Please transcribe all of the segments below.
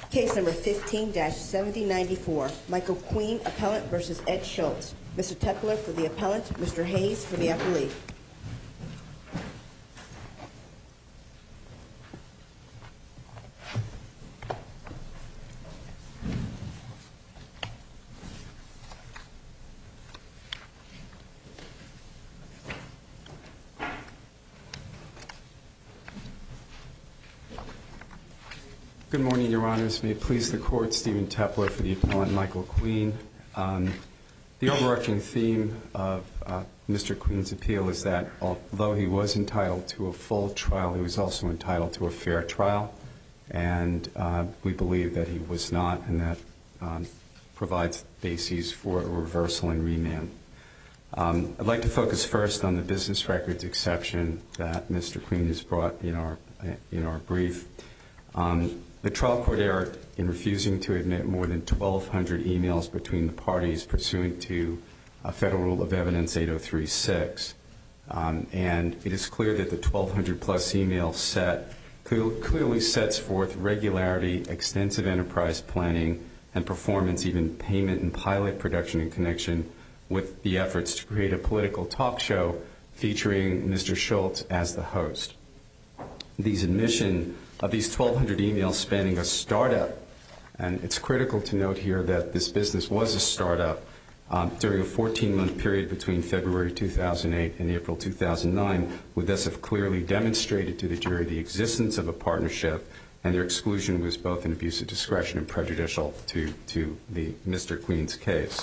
Case number 15-7094, Michael Queen, appellant versus Ed Schultz. Mr. Tepler for the appellant, Mr. Hayes for the appellee. Good morning, Your Honors. May it please the Court, Stephen Tepler for the appellant, Michael Queen. The overarching theme of Mr. Queen's appeal is that although he was entitled to a full trial, he was also entitled to a fair trial, and we believe that he was not, and that provides bases for a reversal and remand. I'd like to focus first on the business records exception that Mr. Queen has brought in our brief. The trial court erred in refusing to admit more than 1,200 emails between the parties pursuant to Federal Rule of Evidence 8036. And it is clear that the 1,200-plus email set clearly sets forth regularity, extensive enterprise planning, and performance, even payment and pilot production in connection with the efforts to create a political talk show featuring Mr. Schultz as the host. These admission of these 1,200 emails spanning a startup, and it's critical to note here that this business was a startup during a 14-month period between February 2008 and April 2009, would thus have clearly demonstrated to the jury the existence of a partnership, and their exclusion was both an abuse of discretion and prejudicial to the Mr. Queen's case.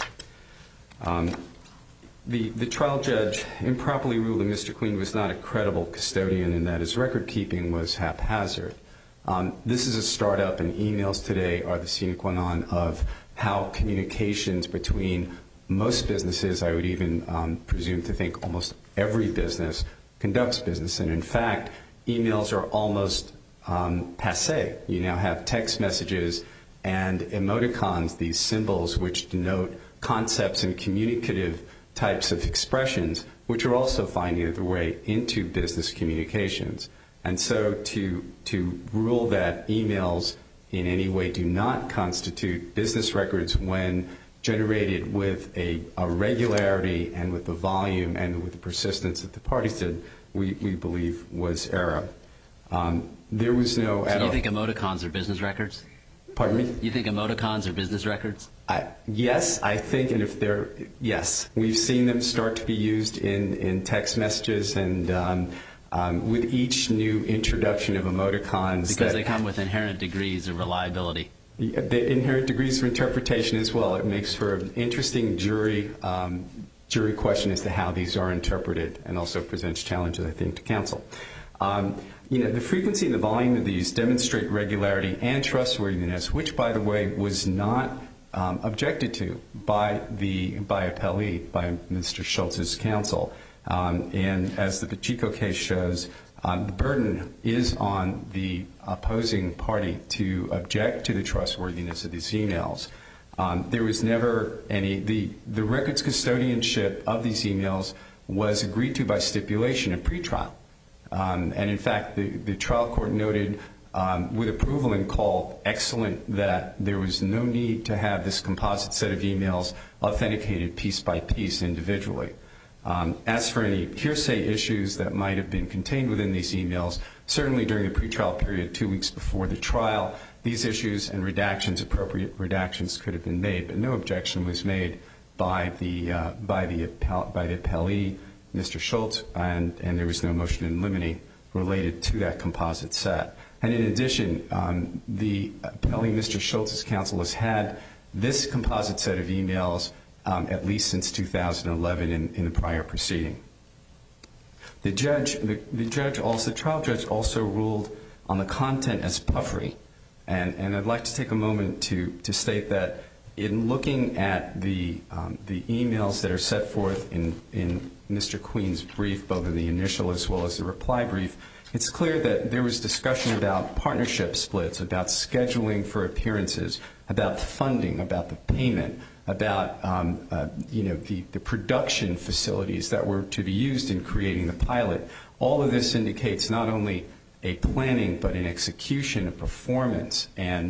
The trial judge improperly ruled that Mr. Queen was not a credible custodian and that his record keeping was haphazard. This is a startup, and emails today are the sine qua non of how communications between most businesses, I would even presume to think almost every business, conducts business. And in fact, emails are almost passé. You now have text messages and emoticons, these symbols which denote concepts and communicative types of expressions, which are also finding their way into business communications. And so to rule that emails in any way do not constitute business records when generated with a regularity and with the volume and with the persistence that the parties did, we believe was error. There was no... So you think emoticons are business records? Pardon me? You think emoticons are business records? Yes, I think, and if they're... Yes. We've seen them start to be used in text messages, and with each new introduction of emoticons... Because they come with inherent degrees of reliability. The inherent degrees of interpretation as well. It makes for an interesting jury question as to how these are interpreted, and also presents challenges, I think, to counsel. The frequency and the volume of these demonstrate regularity and trustworthiness, which, by the way, was not objected to by appellee, by Mr. Schultz's counsel. And as the Pacheco case shows, the burden is on the opposing party to object to the trustworthiness of these emails. There was never any... The records custodianship of these emails was agreed to by stipulation at pretrial. And in fact, the trial court noted with approval and called excellent that there was no need to have this composite set of emails authenticated piece by piece individually. As for any hearsay issues that might have been contained within these emails, certainly during the pretrial period 2 weeks before the trial, these issues and redactions, appropriate redactions, could have been made, but no objection was made by the appellee, Mr. Schultz, and there was no motion in limine related to that composite set. And in addition, the appellee, Mr. Schultz's counsel, has had this composite set of emails at least since 2011 in the prior proceeding. The trial judge also ruled on the content as puffery, and I'd like to take a moment to state that in looking at the emails that are set forth in Mr. Queen's brief, both in the initial as well as the reply brief, it's clear that there was discussion about partnership splits, about scheduling for appearances, about funding, about the payment, about the production facilities that were to be used in creating the pilot. All of this indicates not only a planning but an execution, a performance, and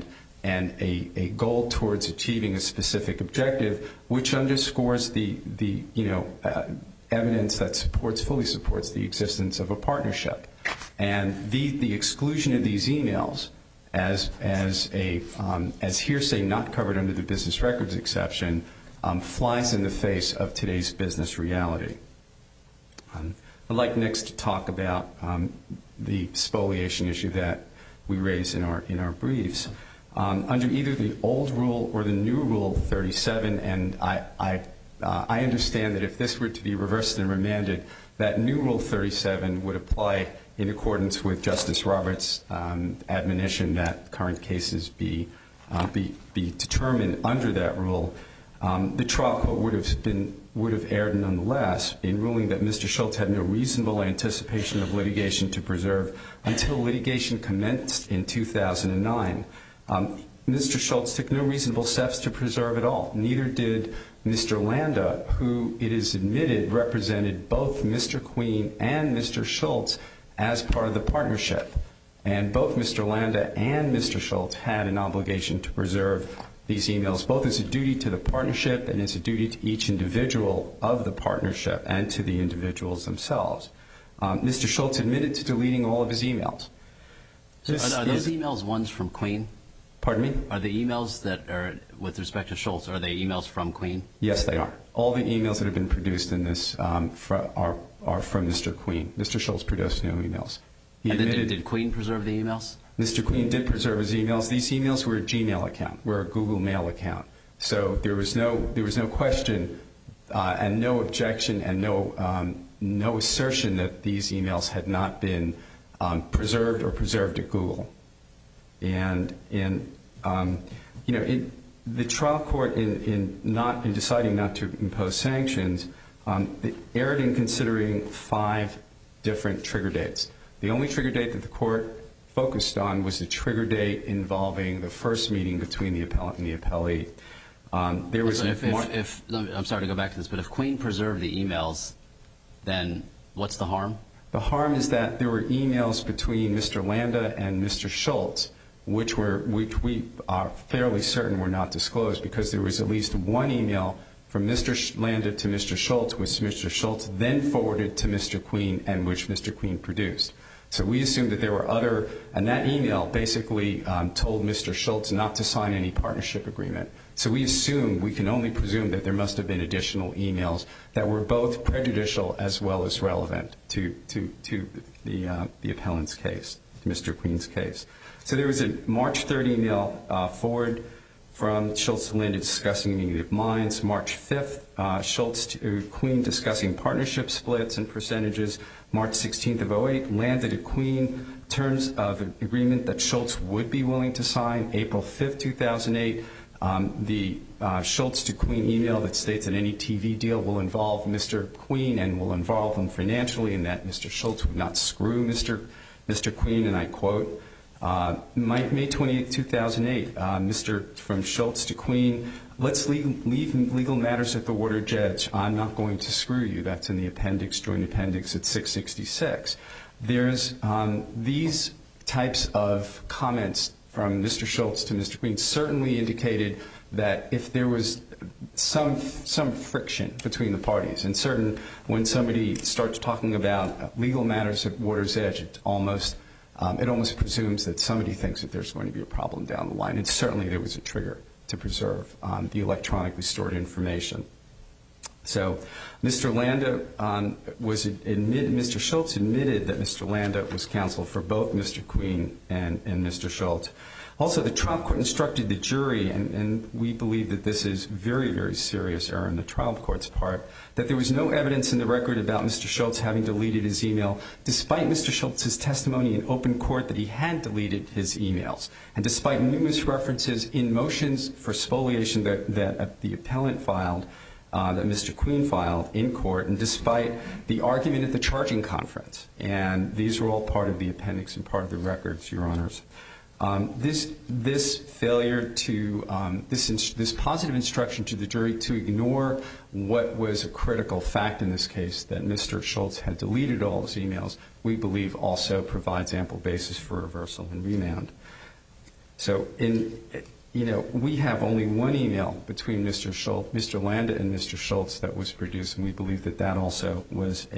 and a goal towards achieving a specific objective, which underscores the evidence that fully supports the existence of a partnership. And the exclusion of these emails as hearsay not covered under the business records exception flies in the face of today's business reality. I'd like next to talk about the spoliation issue that we raised in our briefs. Under either the old rule or the new Rule 37, and I understand that if this were to be reversed and remanded, that new Rule 37 would apply in accordance with Justice Roberts' admonition that current cases be determined under that rule. The trial court would have erred nonetheless in ruling that Mr. Schultz had no reasonable anticipation of litigation to preserve until litigation commenced in 2009. Mr. Schultz took no reasonable steps to preserve at all. Neither did Mr. Landa, who it is admitted represented both Mr. Queen and Mr. Schultz as part of the partnership. And both Mr. Landa and Mr. Schultz had an obligation to preserve these emails, both as a duty to the partnership and as a duty to each individual of the partnership and to the individuals themselves. Mr. Schultz admitted to deleting all of his emails. Are those emails ones from Queen? Pardon me? Are the emails that are with respect to Schultz, are they emails from Queen? Yes, they are. All the emails that have been produced in this are from Mr. Queen. Mr. Schultz produced no emails. Did Queen preserve the emails? Mr. Queen did preserve his emails. These emails were a Gmail account, were a Google Mail account. So there was no question and no objection and no assertion that these emails had not been preserved or preserved at Google. And the trial court in deciding not to impose sanctions erred in considering 5 different trigger dates. The only trigger date that the court focused on was the trigger date involving the first meeting between the appellant and the appellee. I'm sorry to go back to this, but if Queen preserved the emails, then what's the harm? The harm is that there were emails between Mr. Landa and Mr. Schultz, which we are fairly certain were not disclosed because there was at least one email from Mr. Landa to Mr. Schultz, which Mr. Schultz then forwarded to Mr. Queen and which Mr. Queen produced. So we assumed that there were other, and that email basically told Mr. Schultz not to sign any partnership agreement. So we can only presume that there must have been additional emails that were both prejudicial as well as relevant to the appellant's case, to Mr. Queen's case. So there was a March 3rd email forward from Schultz to Landa discussing meeting of minds. March 5th, Schultz to Queen discussing partnership splits and percentages. March 16th of 2008, Landa to Queen, terms of agreement that Schultz would be willing to sign. April 5th, 2008, the Schultz to Queen email that states that any TV deal will involve Mr. Queen and will involve him financially and that Mr. Schultz would not screw Mr. Queen, and I quote. May 28th, 2008, from Schultz to Queen, let's leave legal matters at the water judge. I'm not going to screw you. That's in the appendix, joint appendix at 666. There's these types of comments from Mr. Schultz to Mr. Queen certainly indicated that if there was some friction between the parties, and certain when somebody starts talking about legal matters at water's edge, it almost presumes that somebody thinks that there's going to be a problem down the line. And certainly there was a trigger to preserve the electronically stored information. So Mr. Landa Mr. Schultz admitted that Mr. Landa was counsel for both Mr. Queen and Mr. Schultz. Also, the trial court instructed the jury, and we believe that this is very, very serious error on the trial court's part, that there was no evidence in the record about Mr. Schultz having deleted his email, despite Mr. Schultz's testimony in open court that he had deleted his emails, and despite numerous references in motions for spoliation that the appellant filed, that Mr. Queen filed in court, and despite the argument at the charging conference. And these are all part of the appendix and part of the records, Your Honors. This failure to this positive instruction to the jury to ignore what was a critical fact in this case, that Mr. Schultz had deleted all his emails, we believe also provides ample basis for reversal and remand. So we have only one email between Mr. Landa and Mr. Schultz that was produced, and we believe that also was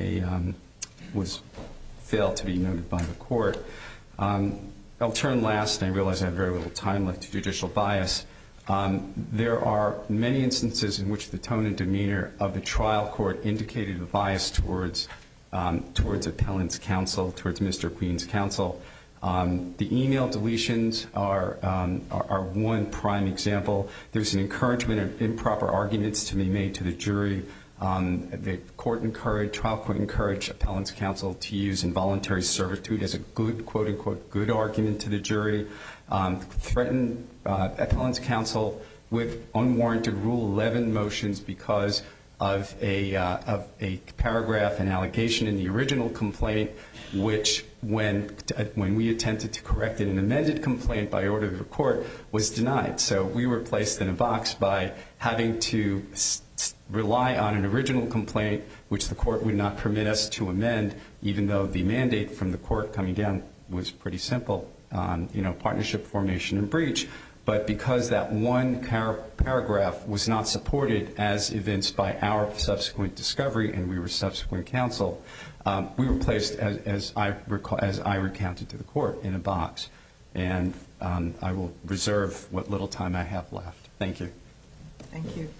failed to be noted by the court. I'll turn last, and I realize I have very little time left, to judicial bias. There are many instances in which the tone and demeanor of the trial court indicated a bias towards appellant's counsel, towards Mr. Queen's counsel. The email deletions are one prime example. There's an encouragement of improper arguments to be made to the jury. The trial court encouraged appellant's counsel to use involuntary servitude as a good, quote-unquote, good argument to the jury. Threatened appellant's counsel with unwarranted Rule 11 motions because of a paragraph, an allegation in the original complaint, which when we attempted to correct it in an amended complaint by order of the court was denied. So we were placed in a box by having to rely on an original complaint, which the court would not permit us to amend, even though the mandate from the court coming down was pretty simple, partnership formation and breach. But because that one paragraph was not supported as evinced by our subsequent discovery and we were subsequent counsel, we were placed, as I recounted to the court, in a box. And I will reserve what little time I have left. Thank you. Thank you.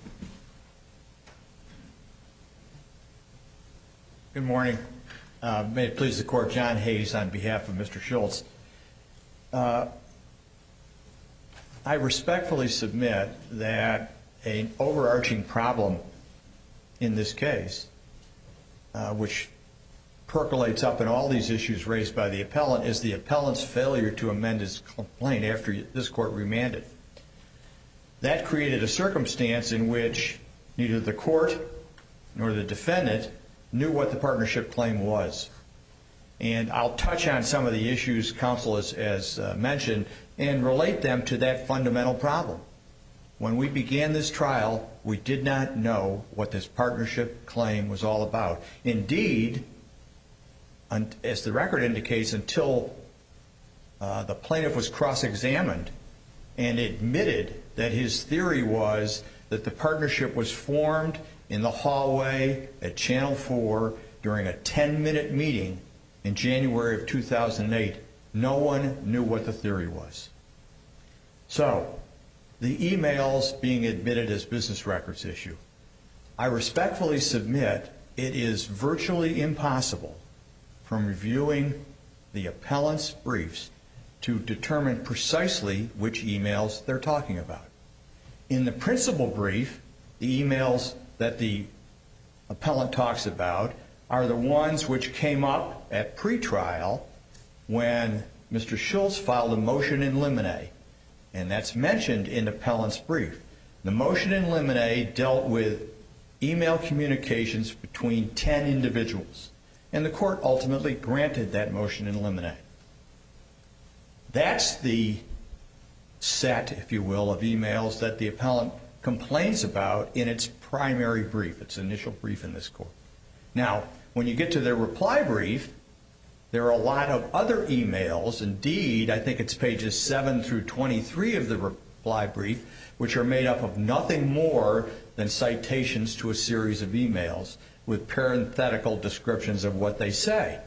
Good morning. May it please the court, John Hayes on behalf of Mr. Schultz. I respectfully submit that an overarching problem in this case, which percolates up in all these issues raised by the appellant, is the appellant's failure to amend his complaint after this court remanded. That created a circumstance in which neither the court nor the defendant knew what the partnership claim was. And I'll touch on some of the issues counsel has mentioned and relate them to that fundamental problem. When we began this trial, we did not know what this partnership claim was all about. Indeed, as the record indicates, until the plaintiff was cross-examined and admitted that his theory was that the partnership was formed in the hallway at Channel 4 during a 10-minute meeting in January of 2008, no one knew what the theory was. So, the emails being admitted as business records issue. I respectfully submit it is virtually impossible from reviewing the appellant's briefs to determine precisely which emails they're talking about. In the principal brief, the emails that the appellant talks about are the ones which came up at pretrial when Mr. Schultz filed a motion in limine, and that's mentioned in the appellant's brief. The motion in limine dealt with email communications between 10 individuals, and the court ultimately granted that motion in limine. That's the set, if you will, of emails that the appellant complains about in its primary brief, its initial brief in this court. Now, when you get to their reply brief, there are a lot of other emails. Indeed, I think it's pages 7 through 23 of the reply brief, which are made up of nothing more than citations to a series of emails with parenthetical descriptions of what they say.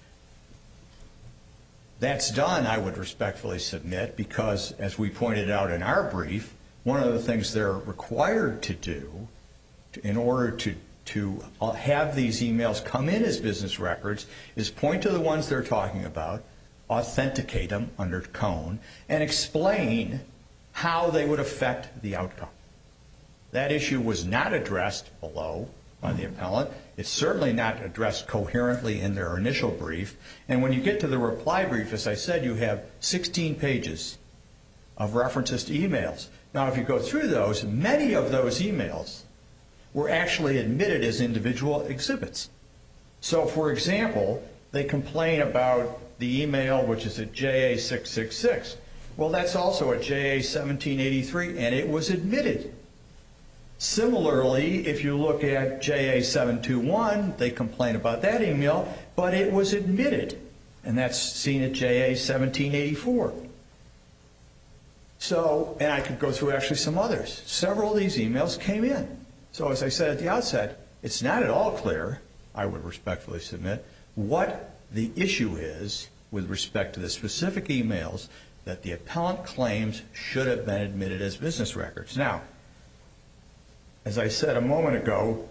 That's done, I would respectfully submit, because, as we pointed out in our brief, one of the things they're required to do in order to have these emails come in as business records is point to the ones they're talking about, authenticate them under Cone, and explain how they would affect the outcome. That issue was not addressed below by the appellant. It's certainly not addressed coherently in their initial brief. And when you get to the reply brief, as I said, you have 16 pages of references to emails. Now, if you go through those, many of those emails were actually admitted as individual exhibits. So, for example, they complain about the email, which is at JA666. Well, that's also at JA1783, and it was admitted. Similarly, if you look at JA721, they complain about that email, but it was admitted, and that's seen at JA1784. So, and I could go through actually some others. Several of these emails came in. So as I said at the outset, it's not at all clear, I would respectfully submit, what the issue is with respect to the specific emails that the appellant claims should have been admitted as business records. Now, as I said a moment ago,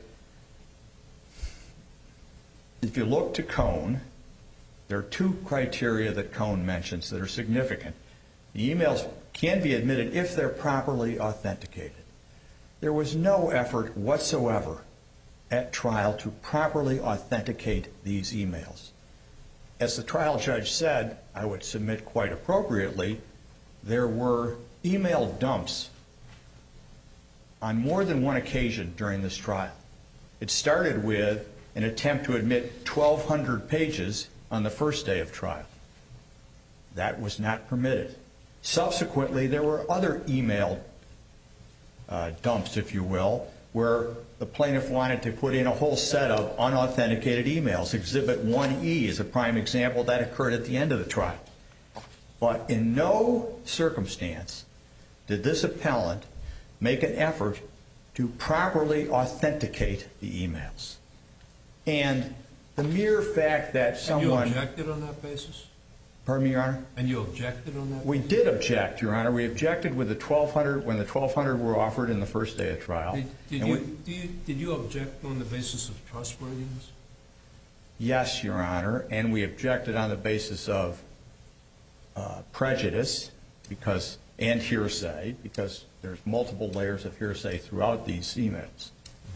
if you look to Cohn, there are two criteria that Cohn mentions that are significant. The emails can be admitted if they're properly authenticated. There was no effort whatsoever at trial to properly authenticate these emails. As the trial judge said, I would submit quite appropriately, there were email dumps on more than one occasion during this trial. It started with an attempt to admit 1,200 pages on the first day of trial. That was not permitted. Subsequently, there were other email dumps, if you will, where the plaintiff wanted to put in a whole set of unauthenticated emails. Exhibit 1E is a prime example. That occurred at the end of the trial. But in no circumstance did this appellant make an effort to properly authenticate the emails. And the mere fact that someone... And you objected on that basis? Pardon me, Your Honor? And you objected on that basis? We did object, Your Honor. We objected with the 1,200 when the 1,200 were offered in the first day of trial. Did you object on the basis of trustworthiness? Yes, Your Honor, and we objected on the basis of prejudice and hearsay, because there's multiple layers of hearsay throughout these emails.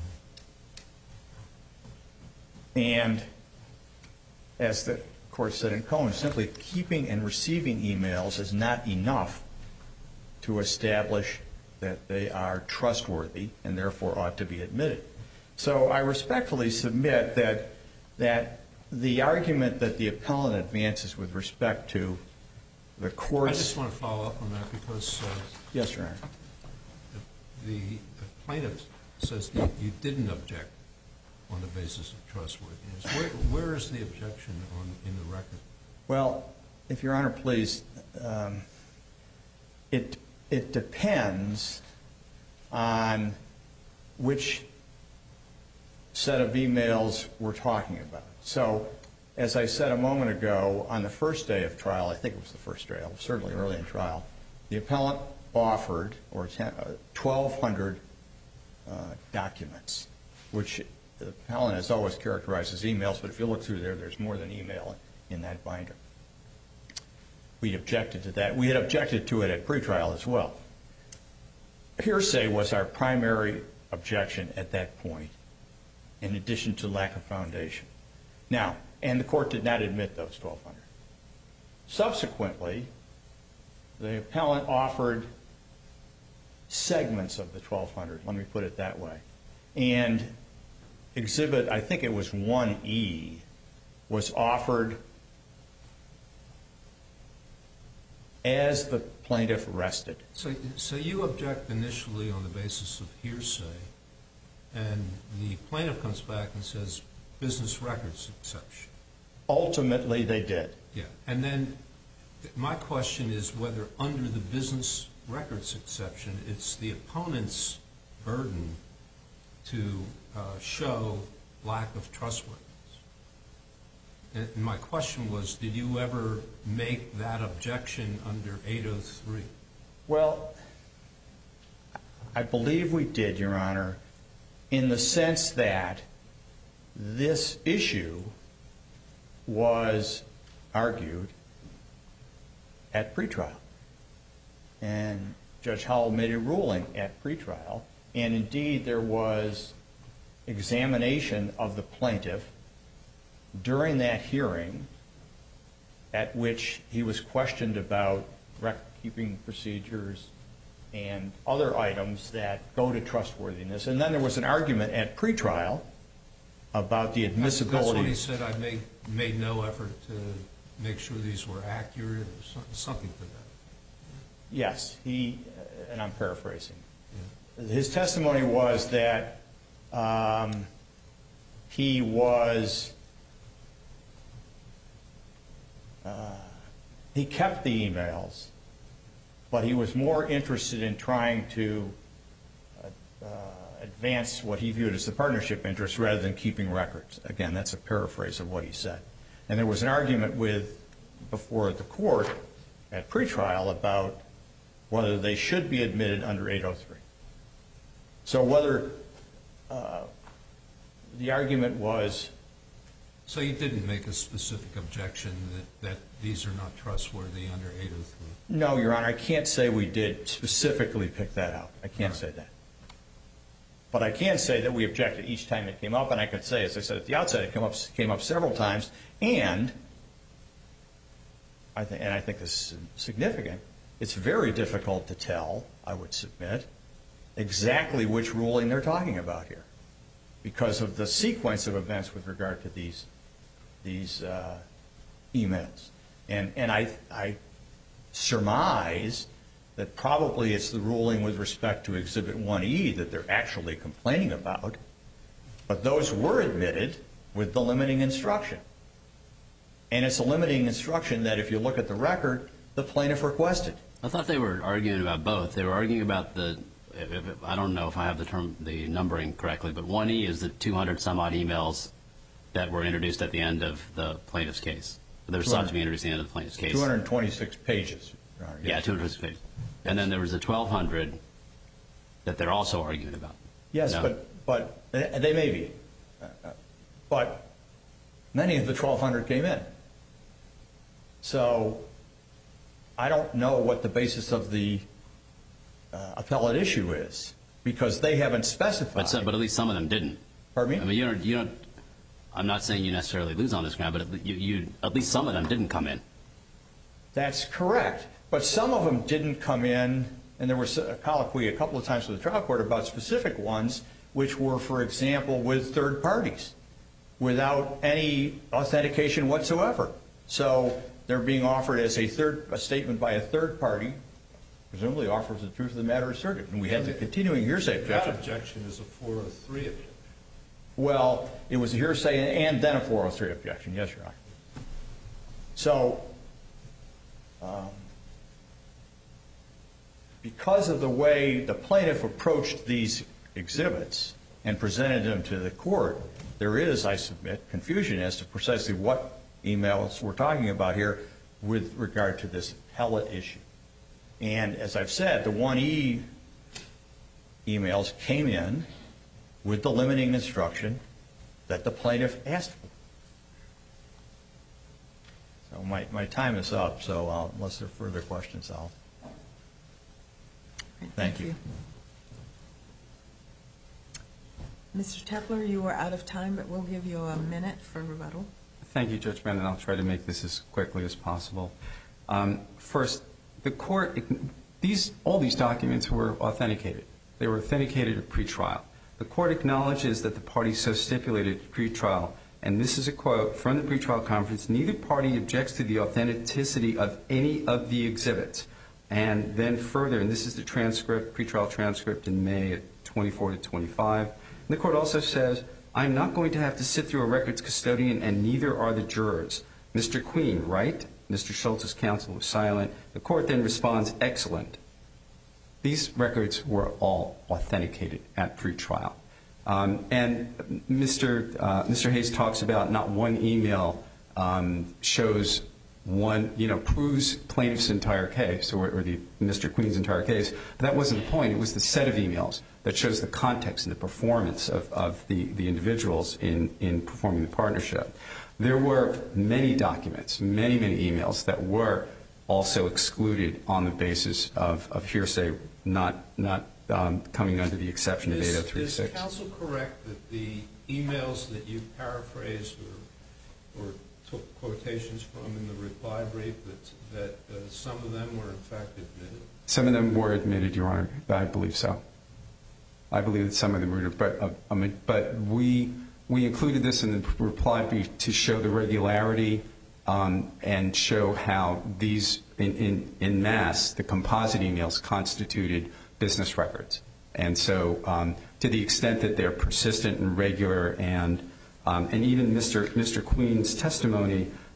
And as the court said in Cohen, simply keeping and receiving emails is not enough to establish that they are trustworthy and therefore ought to be admitted. So I respectfully submit that the argument that the appellant advances with respect to the court's... I just want to follow up on that because... Yes, Your Honor. The plaintiff says that you didn't object on the basis of trustworthiness. Where is the objection in the record? Well, if Your Honor, please, it depends on which set of emails we're talking about. So, as I said a moment ago, on the first day of trial, I think it was the first trial, certainly early in trial, the appellant offered 1,200 documents, which the appellant has always characterized as emails, but if you look through there, there's more than email in that binder. We objected to that. We had objected to it at pretrial as well. Hearsay was our primary objection at that point, in addition to lack of foundation. Now, and the court did not admit those 1,200. Subsequently, the appellant offered segments of the 1,200, let me put it that way. And exhibit, I think it was 1E, was offered as the plaintiff rested. So you object initially on the basis of hearsay, and the plaintiff comes back and says business records exception. Ultimately, they did. Yeah, and then my question is whether under the business records exception, it's the opponent's burden to show lack of trustworthiness. And my question was, did you ever make that objection under 803? Well, I believe we did, Your Honor, in the sense that this issue was argued at pretrial. And Judge Howell made a ruling at pretrial, and indeed there was examination of the plaintiff during that hearing at which he was questioned about record-keeping procedures and other items that go to trustworthiness. And then there was an argument at pretrial about the admissibility. That's when he said I made no effort to make sure these were accurate or something to that. Yes, and I'm paraphrasing. Yeah. His testimony was that he kept the emails but he was more interested in trying to advance what he viewed as the partnership interest rather than keeping records. Again, that's a paraphrase of what he said. And there was an argument before the court at pretrial about whether they should be admitted under 803. So whether the argument was... So you didn't make a specific objection that these are not trustworthy under 803? No, Your Honor, I can't say we did specifically pick that out. I can't say that. But I can say that we objected each time it came up, and I could say, as I said at the outset, it came up several times, and I think this is significant, it's very difficult to tell, I would submit, exactly which ruling they're talking about here because of the sequence of events with regard to these emails. And I surmise that probably it's the ruling with respect to Exhibit 1E that they're actually complaining about, but those were admitted with the limiting instruction. And it's a limiting instruction that, if you look at the record, the plaintiff requested. I thought they were arguing about both. They were arguing about I don't know if I have the numbering correctly, but 1E is the 200-some-odd emails that were introduced at the end of the plaintiff's case. They're sought to be introduced at the end of the plaintiff's case. 226 pages. Yeah, 226 pages. And then there was the 1,200 that they're also arguing about. Yes, No. but they may be. But many of the 1,200 came in. So I don't know what the basis of the appellate issue is because they haven't specified. But at least some of them didn't. Pardon me? I mean, you don't. I'm not saying you necessarily lose on this ground, but at least some of them didn't come in. That's correct. But some of them didn't come in, and there was a colloquy a couple of times with the trial court about specific ones, which were, for example, with third parties, without any authentication whatsoever. So they're being offered as a statement by a third party, presumably offers the truth of the matter asserted. And we have the continuing hearsay objection. That objection is a 403 objection. Well, it was a hearsay and then a 403 objection. Yes, Your Honor. So because of the way the plaintiff approached these exhibits and presented them to the court, there is, I submit, confusion as to precisely what emails we're talking about here with regard to this appellate issue. And as I've said, the 1E emails came in with the limiting instruction that the plaintiff asked for. So my time is up, so unless there are further questions, I'll... Thank you. Mr. Tepler, you are out of time, but we'll give you a minute for rebuttal. Thank you, Judge Brennan. I'll try to make this as quickly as possible. First, the court, all these documents were authenticated. They were authenticated at pretrial. The court acknowledges that the parties so stipulated at pretrial, and this is a quote from the pretrial conference, neither party objects to the authenticity of any of the exhibits. And then further, and this is the transcript, pretrial transcript in May at 24 to 25. And the court also says, I'm not going to have to sit through a records custodian, and neither are the jurors. Mr. Queen, right? Mr. Schultz's counsel was silent. The court then responds, excellent. These records were all authenticated at pretrial. And Mr. Hayes talks about not one email shows one, proves plaintiff's entire case or Mr. Queen's entire case. But that wasn't the point. It was the set of emails that shows the context and the performance of the individuals in performing the partnership. There were many documents, many emails that were also excluded on the basis of hearsay, not coming under the exception of 8036. Is counsel correct that the emails that you paraphrased or took quotations from in the reply brief, that some of them were in fact admitted? Some of them were admitted, Your Honor. I believe so. I believe that some of them were, but we included this in the reply brief to show the regularity and show how these, in mass, the composite emails constituted business records. And so to the extent that they're persistent and regular and even Mr. Queen's testimony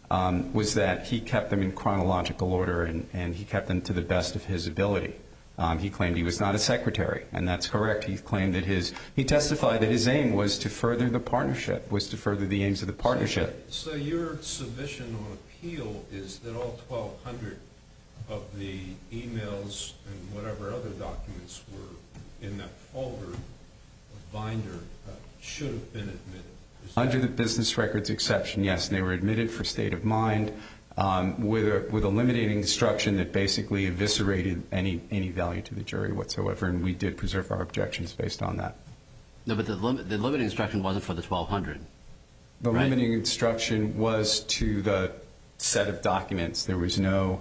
was that he kept them in chronological order and he kept them to the best of his ability. He claimed he was not a secretary, and that's correct. He claimed that he testified that his aim was to further the partnership, was to further the aims of the partnership. So your submission on appeal is that all 1,200 of the emails and whatever other documents were in that folder or binder should have been admitted? Under the business records exception, yes, and they were admitted for state of mind with a limiting instruction that basically eviscerated any value to the jury whatsoever, and we did preserve our objections based on that. No, but the limiting instruction wasn't for the 1,200. The right? limiting instruction was to the set of documents. There was no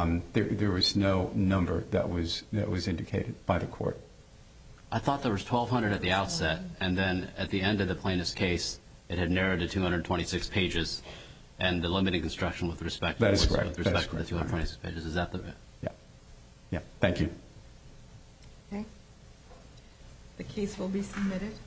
number that was indicated by the court. I thought there was 1,200 at the outset, and then at the end of the plaintiff's case, it had narrowed to 226 pages, and the limiting instruction with respect to the 226 pages. Is that the? Yeah. Thank you. Okay. The case will be submitted.